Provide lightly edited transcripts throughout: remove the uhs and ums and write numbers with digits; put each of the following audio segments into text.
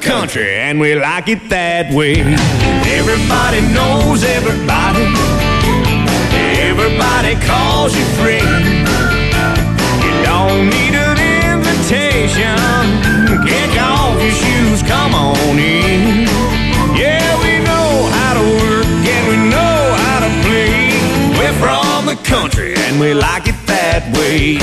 country, and we like it that way. Everybody knows everybody. Everybody calls you friend. You don't need an invitation. Kick off your shoes, come on in. Yeah, we know how to work and we know how to play. We're from the country and we like it that way.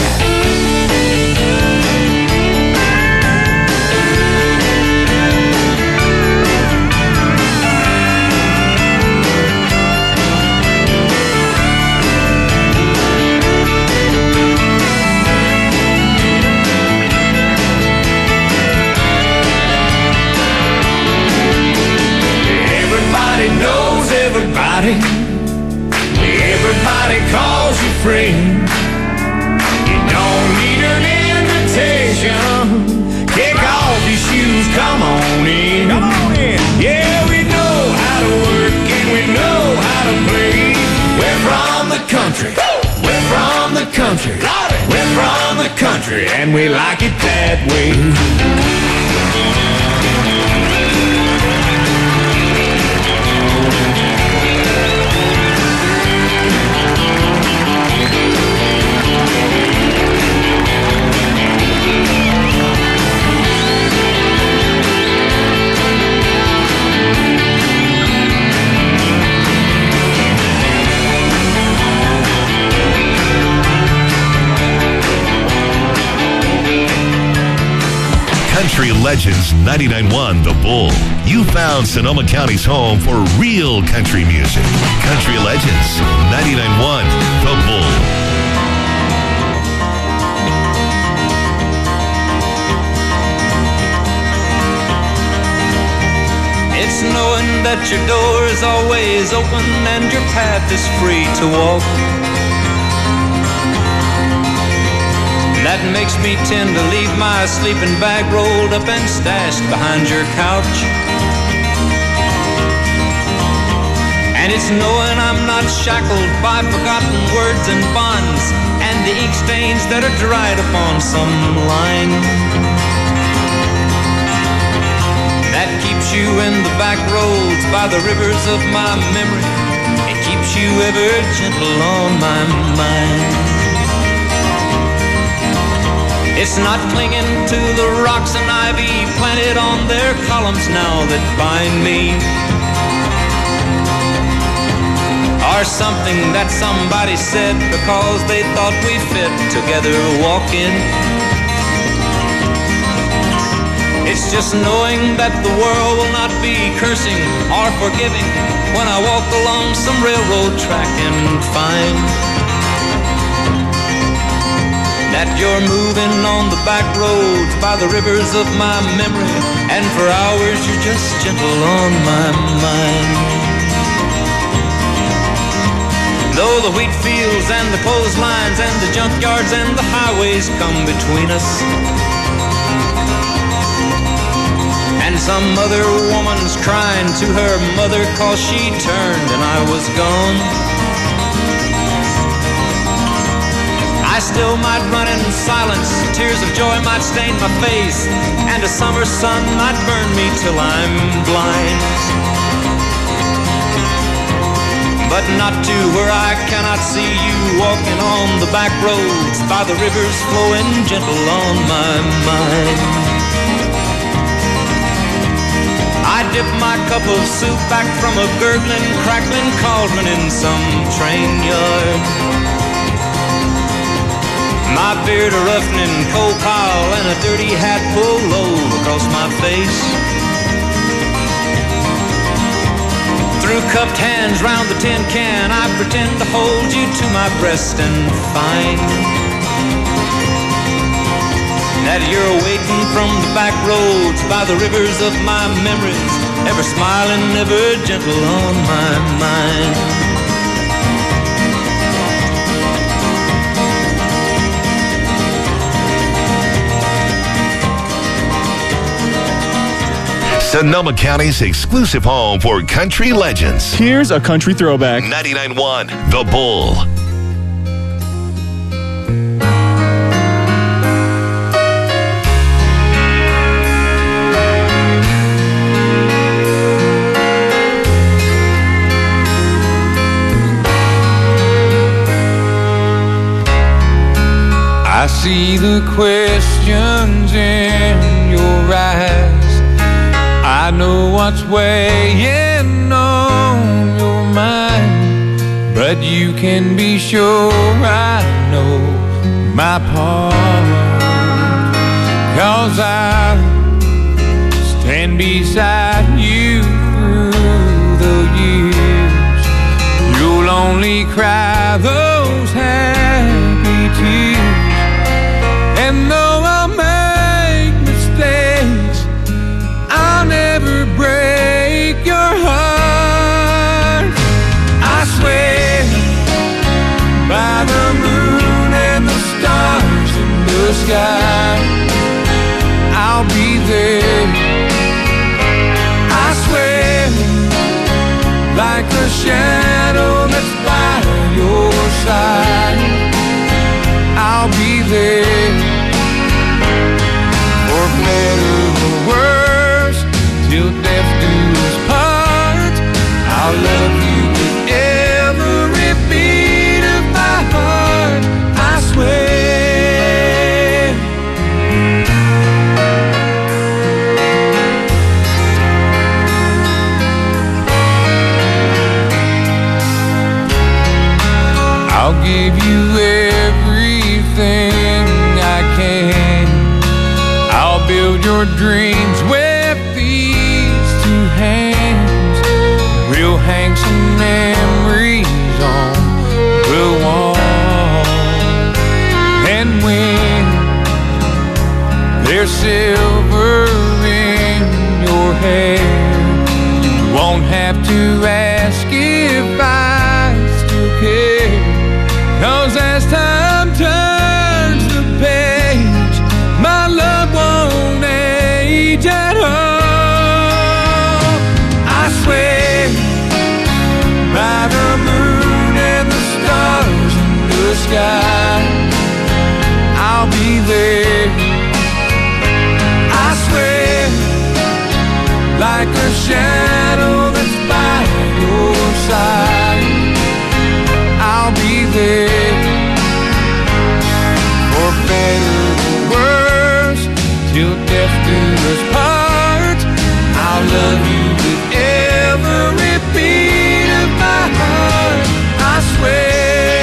Knows everybody. Everybody calls you friend. You don't need an invitation. Kick off your shoes, come on in. Come on in. Yeah, we know how to work and we know how to play. We're from the country. We're from the country. We're from the country and we like it that way. Country Legends 99.1 The Bull. You found Sonoma County's home for real country music. Country Legends 99.1 The Bull. It's knowing that your door is always open and your path is free to walk. That makes me tend to leave my sleeping bag rolled up and stashed behind your couch. And it's knowing I'm not shackled by forgotten words and bonds and the ink stains that are dried upon some line. That keeps you in the back roads by the rivers of my memory. It keeps you ever gentle on my mind. It's not clinging to the rocks and ivy planted on their columns now that bind me, or something that somebody said because they thought we fit together walking. It's just knowing that the world will not be cursing or forgiving when I walk along some railroad track and find that you're moving on the back roads by the rivers of my memory, and for hours you're just gentle on my mind. Though the wheat fields and the clotheslines and the junkyards and the highways come between us, and some other woman's crying to her mother 'cause she turned and I was gone, I still might run in silence, tears of joy might stain my face, and a summer sun might burn me till I'm blind. But not to where I cannot see you walking on the back roads by the rivers flowing gentle on my mind. I dip my cup of soup back from a gurgling, crackling cauldron in some train yard. My beard a roughening coal pile and a dirty hat pulled low across my face. Through cupped hands round the tin can, I pretend to hold you to my breast and find that you're waiting from the back roads by the rivers of my memories, ever smiling, ever gentle on my mind. Sonoma County's exclusive home for country legends. Here's a country throwback. 99.1 The Bull. I see the questions in your eyes. I know what's weighing on your mind, but you can be sure I know my part. 'Cause I stand beside you through the years. You'll only cry those happy tears. And though I'll make mistakes, I'll never break your heart. I swear by the moon and the stars in the sky, I'll be there. I swear like a shadow that's by your side, I'll be there. For better or worse, till death do us part, I'll love you with every beat of my heart. I swear. I'll give you everything I can. I'll build your dreams with these two hands. We'll hang some memories on the wall. And when there's silver in your hair, you won't have to ask if I still care. 'Cause as time turns the page, my love won't age at all. I swear by the moon and the stars in the sky, I'll be there. I swear like a shadow that's by your side, I'll be there. For better or worse, till death do us part, I'll love you with every beat of my heart. I swear.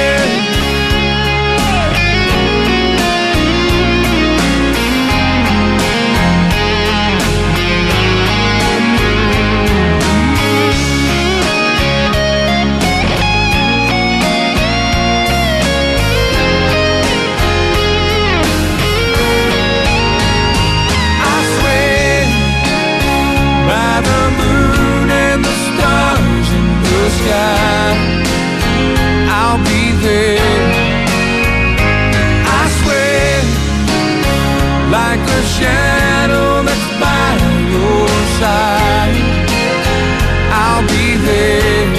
I'll be there. I swear like a shadow that's by your side, I'll be there.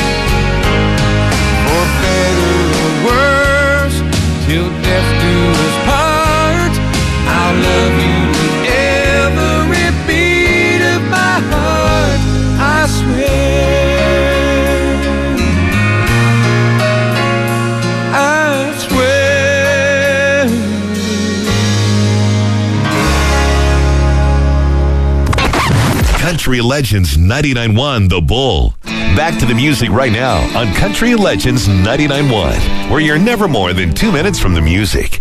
For better or worse, till death do us part, I'll love you with every beat of my heart. I swear. Country Legends 99.1 The Bull. Back to the music right now on Country Legends 99.1, where you're never more than 2 minutes from the music.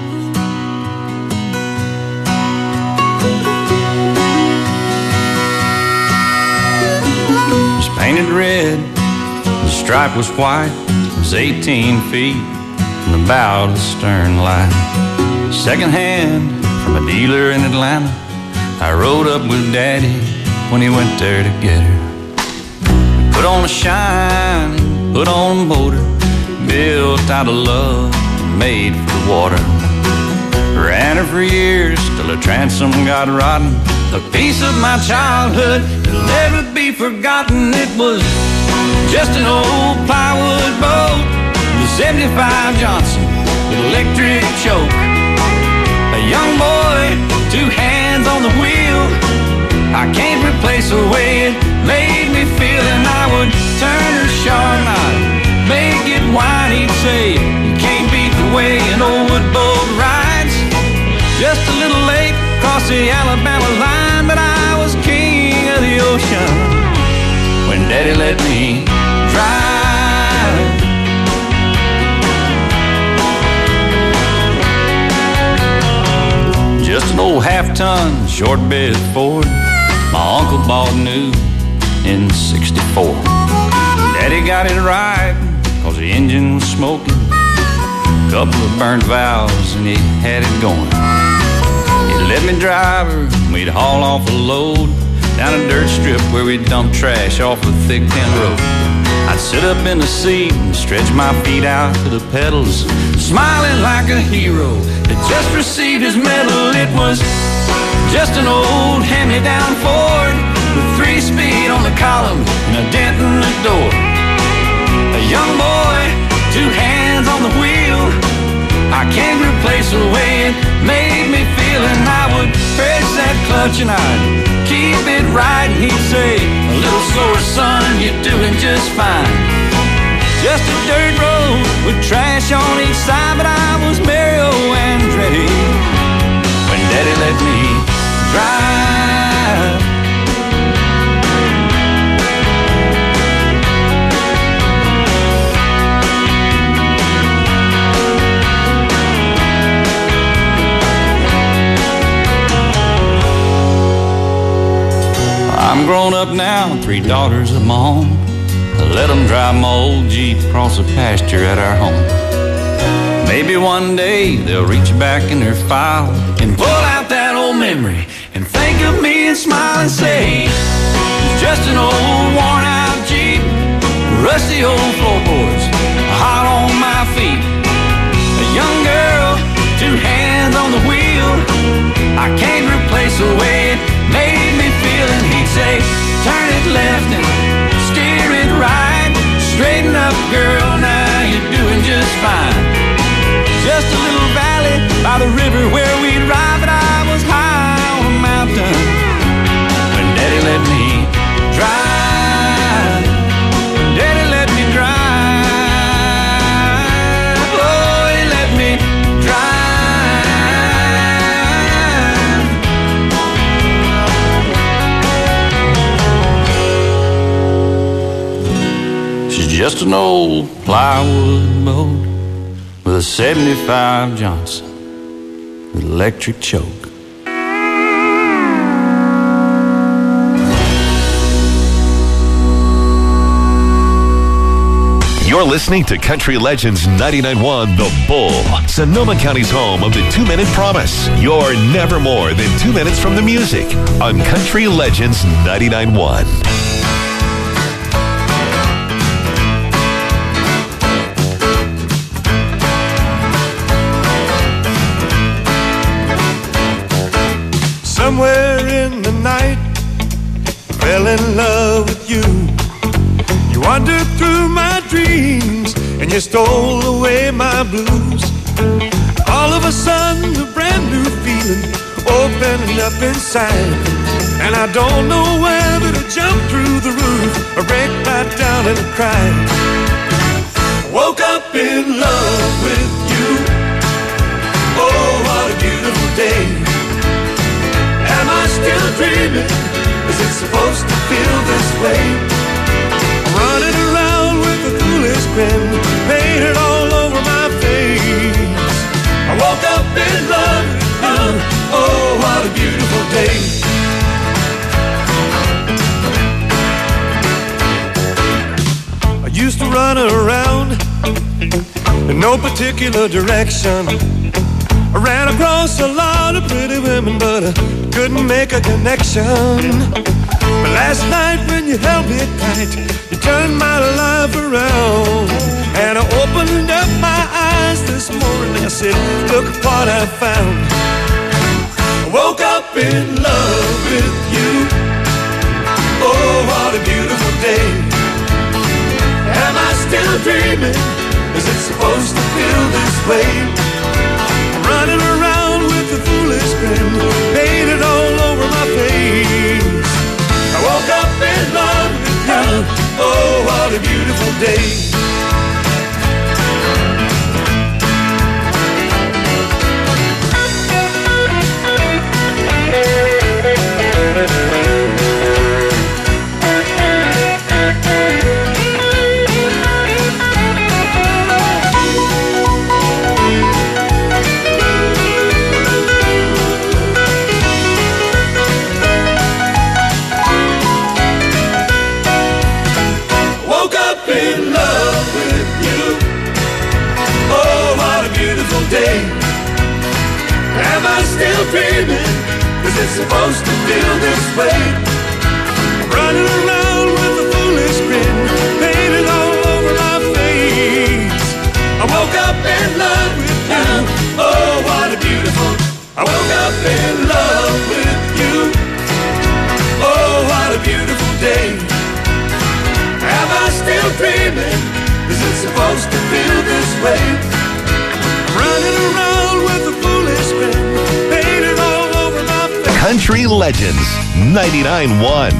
It was painted red, the stripe was white. It was 18 feet from the bow to the stern light. Second hand from a dealer in Atlanta, I rode up with Daddy when he went there to get her. Put on a shine, put on a motor, built out of love and made for the water. Ran her for years till her transom got rotten. A piece of my childhood that'll never be forgotten. It was just an old plywood boat, the 75 Johnson with electric choke. A young boy, 2 hands on the wheel. I can't replace the way it made me feel. And I would turn her sharp and I'd make it whine. He'd say, you can't beat the way an old wood boat rides. Just a little late across the Alabama line, but I was king of the ocean when Daddy let me drive. Just an old half-ton short bed Ford my uncle bought new in '64. Daddy got it right cause the engine was smoking, couple of burned valves and he had it going. He let me drive her, we'd haul off a load down a dirt strip where we'd dump trash off a thick tin road. I'd sit up in the seat and stretch my feet out to the pedals, smiling like a hero that just received his medal. It was just an old hand-me-down Ford with 3-speed on the column and a dent in the door. A young boy, 2 hands on the wheel, I can't replace the way it made me feel. And I would press that clutch and I'd keep it right, and he'd say, a little slower son, you're doing just fine. Just a dirt road with trash on each side, but I was Mario Andretti when Daddy let me drive. I'm grown up now, 3 daughters of my own. I let them drive my old Jeep across the pasture at our home. Maybe one day they'll reach back in their file and pull out that old memory and think of me and smile and say, it's just an old worn out Jeep, rusty old floorboards, hot on my feet. A young girl, 2 hands on the wheel, I can't replace the way it made me feel. And he'd say, turn it left and steer it right, straighten up girl, now you're doing just fine. Just a little valley by the river where we'd ride, but I was high on a mountain when Daddy let me drive. Daddy let me drive. Oh, he let me drive. She's just an old plywood boat with a 75 Johnson with electric choke. You're listening to Country Legends 99.1 The Bull, Sonoma County's home of the 2-Minute Promise. You're never more than 2 minutes from the music on Country Legends 99.1. Somewhere in the night, I fell in love with you. You wandered through my dreams and you stole away my blues. All of a sudden, a brand new feeling opening up inside, and I don't know whether to jump through the roof or break right down and cry. I woke up in love with you. Oh, what a beautiful day. Am I still dreaming? Is it supposed to feel this way? I'm running around with a foolish grin painted all over my face. I woke up in love with you. Oh, what a beautiful day. I used to run around in no particular direction. I ran across a lot of pretty women, but I couldn't make a connection. But last night when you held me tight, you turned my life around. And I opened up my eyes this morning, I said, look what I found. I woke up in love with you. Oh, what a beautiful day. Am I still dreaming? Is it supposed to feel this way? Running around with a foolish grin painted all over my face. I woke up in love with you. Oh, what a beautiful day. beautiful day. Am I still dreaming? Is it supposed to feel this way? Running around with a foolish grin painted all over my face. I woke up in love with you. Oh, what a beautiful. I woke up in love with you. Oh, what a beautiful day. Am I still dreaming? Is it supposed to feel this way? Running around with a foolish grin painted all over my face. Country Legends 99.1.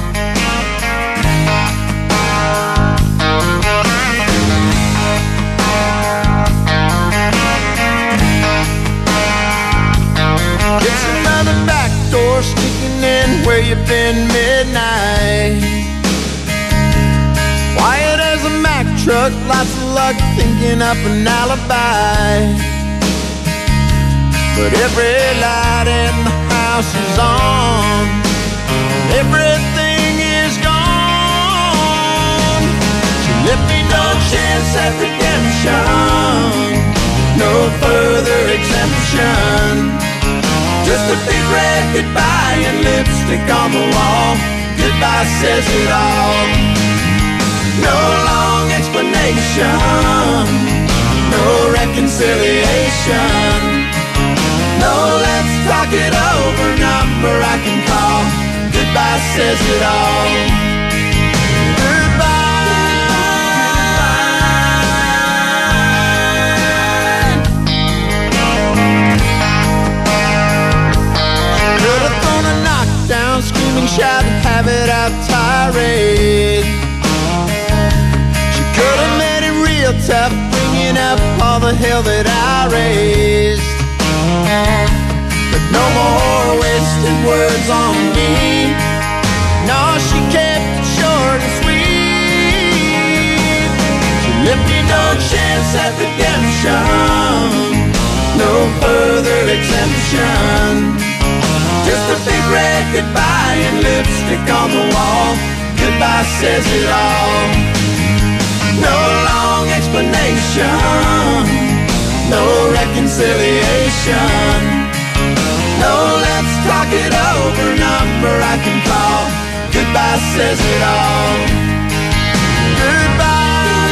It's another back door sneaking in where you've been midnight. Quiet as a Mack truck, lots of luck thinking up an alibi. But every light in the house is on, everything is gone. She left me no chance at redemption, no further exemption. Just a big red goodbye and lipstick on the wall. Goodbye says it all. No long explanation, no reconciliation. No, let's talk it over, number I can call. Goodbye says it all. Screaming, shouting, have it out tirade. She could have made it real tough, bringing up all the hell that I raised. But no more wasted words on me. No, she kept it short and sweet. She left me no chance at redemption, no further exemption. Just a big red goodbye and lipstick on the wall. Goodbye says it all. No long explanation, no reconciliation. No, let's talk it over, number I can call. Goodbye says it all. Goodbye.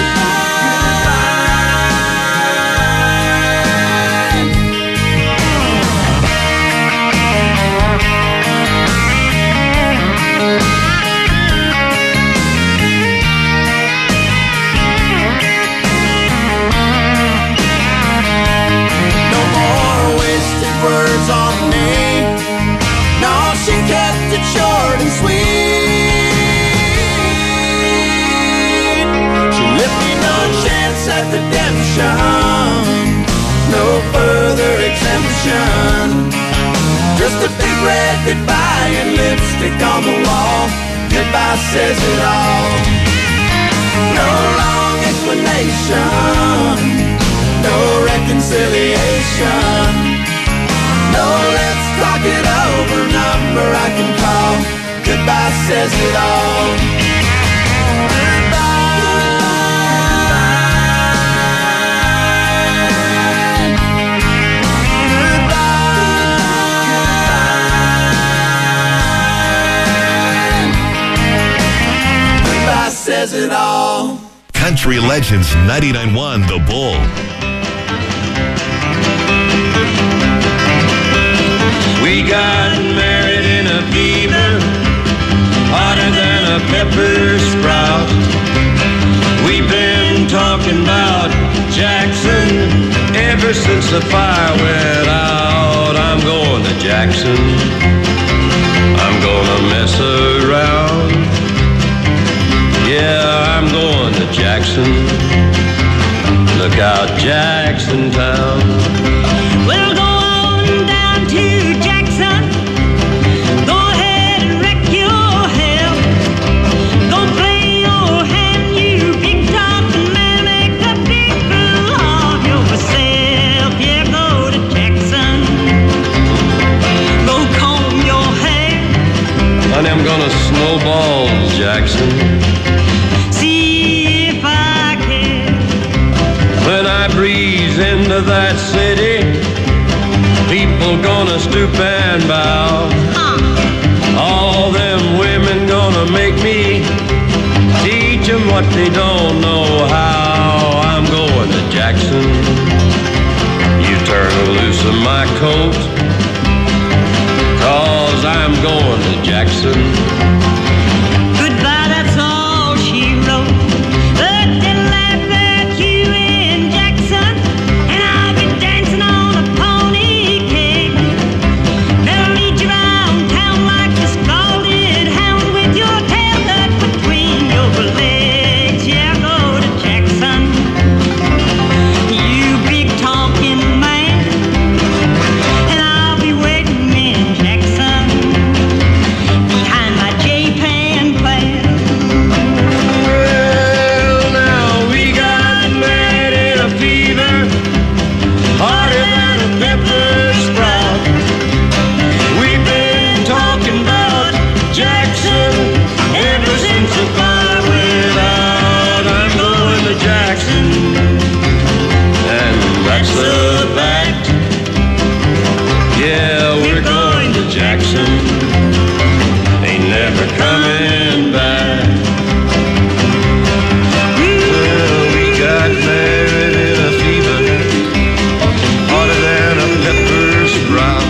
Words on me. No, she kept it short and sweet. She left me no chance at redemption, no further exemption. Just a big red goodbye and lipstick on the wall. Goodbye says it all. No long explanation, no reconciliation. No, let's talk it over, number I can call. Goodbye says it all. Goodbye says it all. Country Legends 99.1 The Bull. We got married in a fever, hotter than a pepper sprout. We've been talking about Jackson ever since the fire went out. I'm going to Jackson, I'm gonna mess around. Yeah, I'm going to Jackson, look out Jackson Town. We'll go on down to Jackson. Go ahead and wreck your hell. Go play your hand, you big top man. Make a big fool of yourself. Yeah, go to Jackson. Go comb your hair. Honey, I'm gonna snowball Jackson. See if I can. When I breeze in the to that city, people gonna stoop and bow. All them women gonna make me teach them what they don't know how. I'm going to Jackson. You turn loose of my coat, 'cause I'm going to Jackson. Goodbye, that's all she wrote. But they'll laugh at you in Jackson, and I'll be dancing on a pony cake. They'll lead you around town like a scalded hound with your tail tucked between your legs. Yeah, go to Jackson, you big talking man, and I'll be waiting in Jackson behind my J-Pan plan. Well, now we got married in a fever, harder than a pepper sprout. We've been talking about Jackson ever since the fire went out. I'm going to Jackson, and that's the fact. Yeah, we're going to Jackson, ain't never coming back. Well, we got married in a fever, harder than a pepper sprout.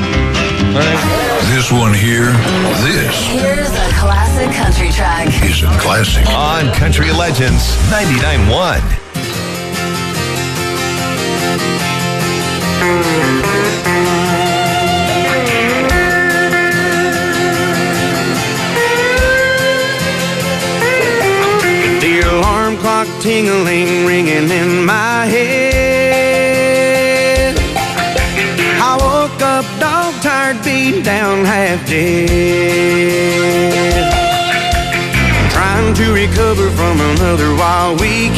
This one here, this Here's a classic country track. is a classic. On Country Legends 99.1. The alarm clock tingling, ringing in my head. I woke up dog tired, beat down, half dead. Trying to recover from another wild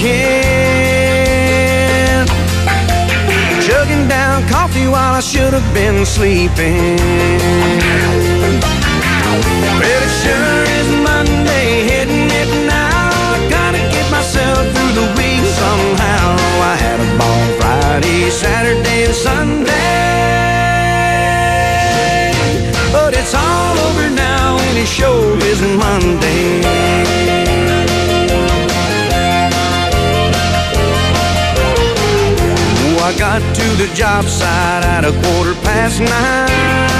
weekend. Chugging down coffee while I should have been sleeping. Well, it sure is Monday, hitting it now. I gotta get myself through the week somehow. I had a ball Friday, Saturday, and Sunday, but it's all over now, and it sure isn't Monday. Oh, I got to the job site at 9:15.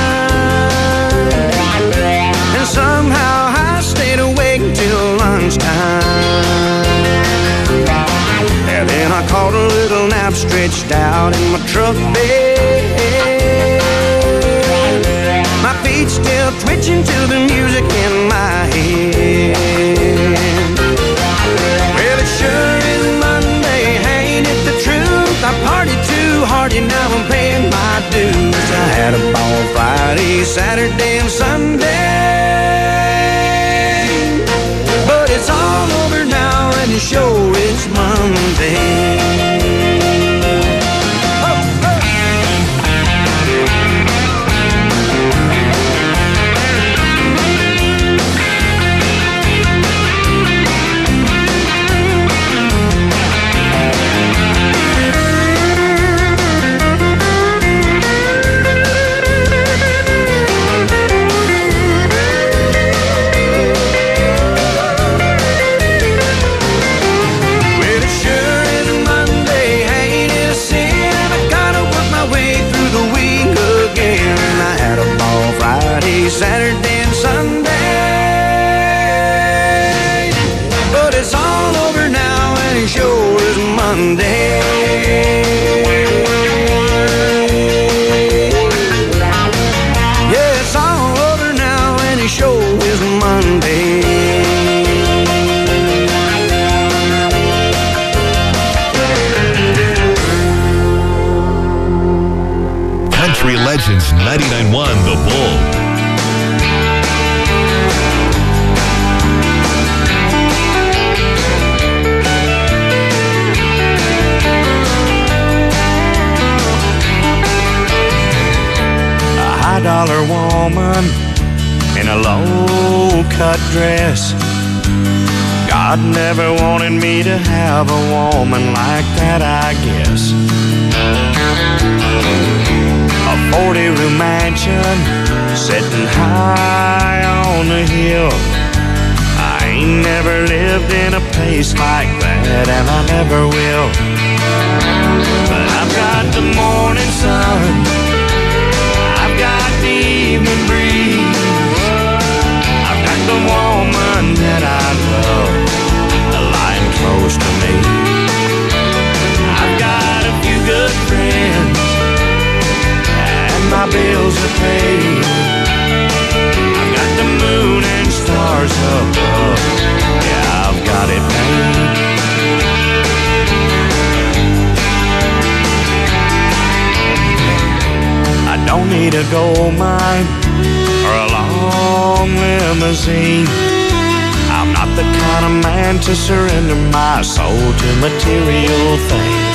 And somehow I stayed awake till lunchtime. And then I caught a little nap stretched out in my truck bed. My feet still twitching to the music in my head. Well, it sure is Monday, ain't it the truth? I partied too hard and now I'm paying my dues. I had a ball Friday, Saturday, and Sunday, but it's all over now and it sure is Monday. Saturday and Sunday, but it's all over now and it sure is Monday. Yeah, it's all over now and it sure is Monday. Country Legends 99.1 The Bull. $5 woman in a low-cut dress. God never wanted me to have a woman like that, I guess. 40-room mansion sitting high on the hill. I ain't never lived in a place like that, and I never will. But I've got the morning sun, I've got the evening breeze, I've got the woman that I love lying close to me. I've got a few good friends, and my bills are paid. I've got the moon and stars above, yeah, I've got it made. I don't need a gold mine or a long limousine. I'm not the kind of man to surrender my soul to material things.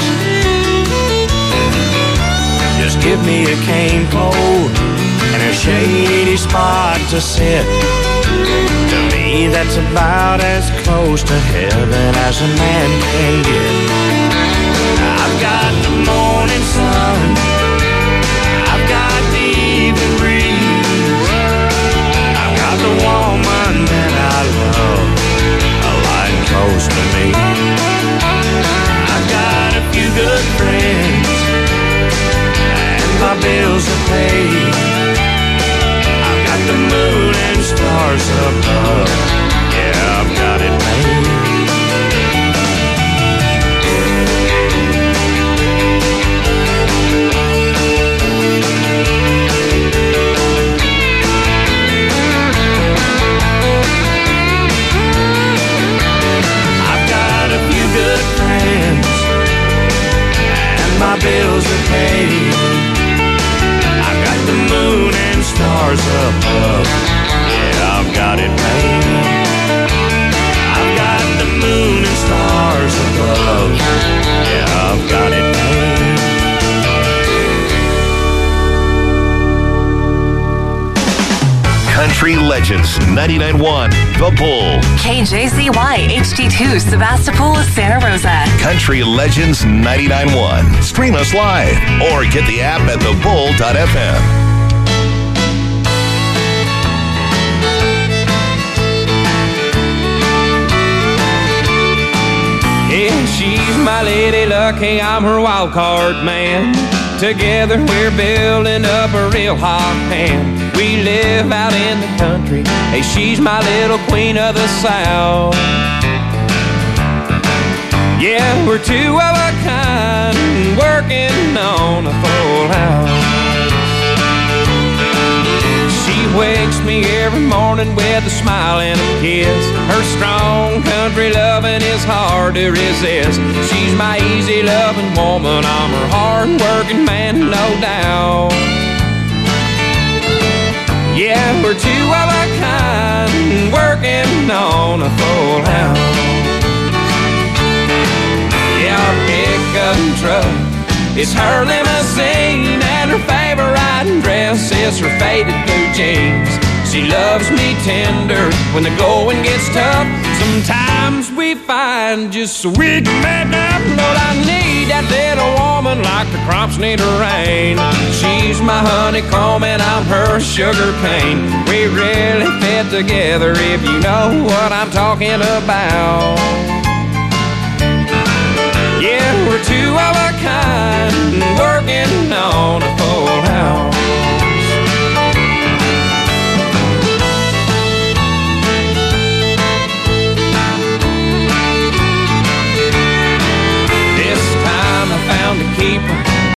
Just give me a cane pole and a shady spot to sit. To me, that's about as close to heaven as a man can get. I've got the morning sun, I've got the evening breeze, I've got the woman that I love lying close to me. I've got a few good friends, and my bills are paid. I've got the moon and stars above, yeah, I've got it made. My bills are paid. I've got the moon and stars above, yeah, I've got it made. I've got the moon and stars above, yeah, I've got it made. Country Legends 99.1 The Bull. KJZY HD2 Sebastopol, Santa Rosa. Country Legends 99.1. Stream us live or get the app at thebull.fm. Yeah, she's my lady luck, hey, I'm her wild card man. Together we're building up a real hot pan. We live out in the country, hey, she's my little queen of the South. Yeah, we're two of a kind, working on a full house. She wakes me every morning with a smile and a kiss. Her strong country loving is hard to resist. She's my easy loving woman, I'm her hard working man, no doubt. Yeah, we're two of a kind, working on a full house. Yeah, our pickup truck is her limousine, and her favorite dress is her faded blue jeans. She loves me tender when the going gets tough. Sometimes we find just so we can make up. Lord, I need that little woman like the crops need a rain. She's my honeycomb and I'm her sugar cane. We really fit together if you know what I'm talking about. Yeah, we're two of a kind,